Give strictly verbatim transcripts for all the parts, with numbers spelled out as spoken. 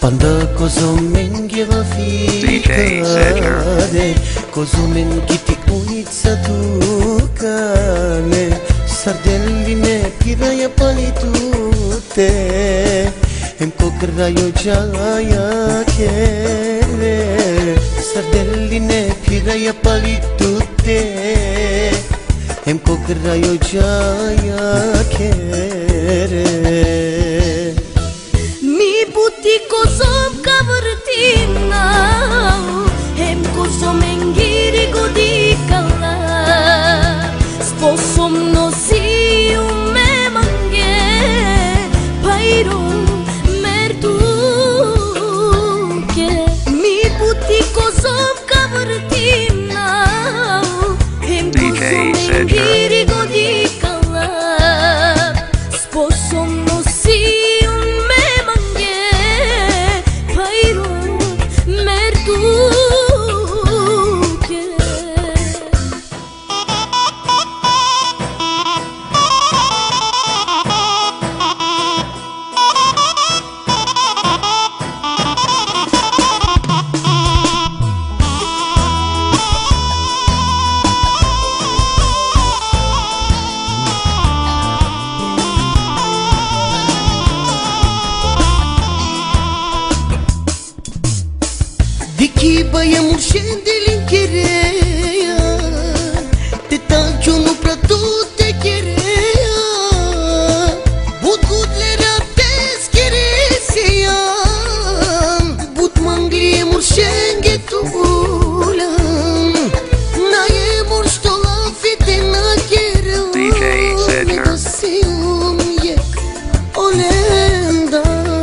Panda kozomengi vafikade Kozomen kiti ulica tukane Sardelline piraya palitute Hemko krayo jaya kere Sardelline piraya palitute Hemko krayo jaya kere Kozom kavrtina, hem kozom engiri godikala, sposobno si u me mange, pairum merduke. Mi puti kozom kavrtina, hem kozom engiri godikala, sposobno si Diki baya murşendelin kereya Te tancionu pratu te kereya But gudlera tes kereseya But manglie murşenge tulam Na ye murştola fite na kereya D J Sedger Nasium yek olenda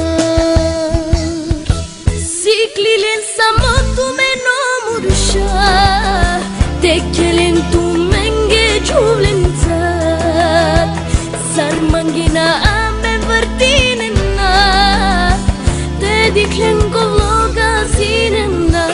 Siklilen samatu meno murşa Tekelen tu menge juvlentat Sarmangina ame vertinena Dediklen kologa sinena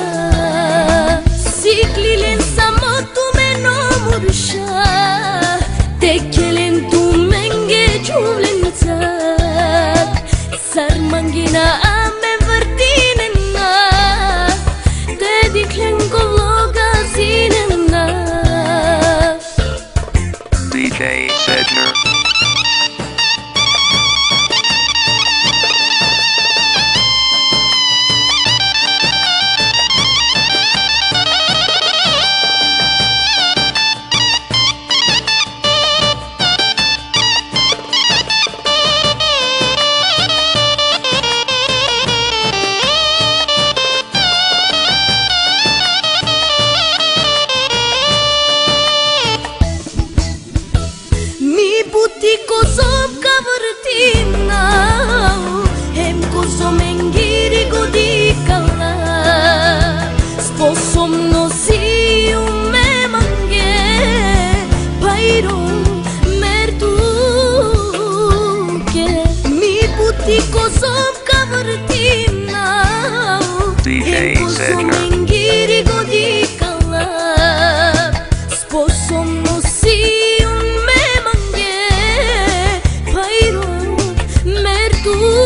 Siklilen samatu meno murşa Tekelen tu menge juvlentat Sarmangina ame vertinena Dediklen kologa sinena D J Sedger Puti kozom kavrtina, hem kozom engiri godikala, sposobno si u me mange, pairum merduke. Mi puti kozom kavrtina, D J hem kozom Sedger engiri godikala, sposobno si u me mange. Tu